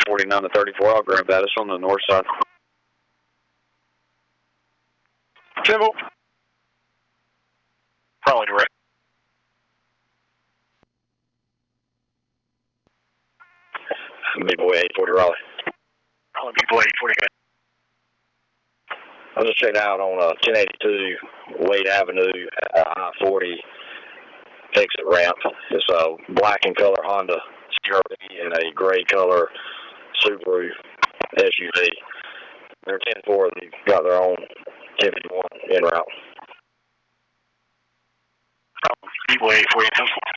49 to 34. I'll grab that. It's on the north side. Symbol. Probably direct. Big boy 840 Raleigh. Probably big boy 840. I was just checking out on 1082 Wade Avenue, I-40 exit ramp. It's a black in color Honda CR-V and a gray color Subaru SUV. They're 10-4. They've got their own 1051 en route. Big boy 840.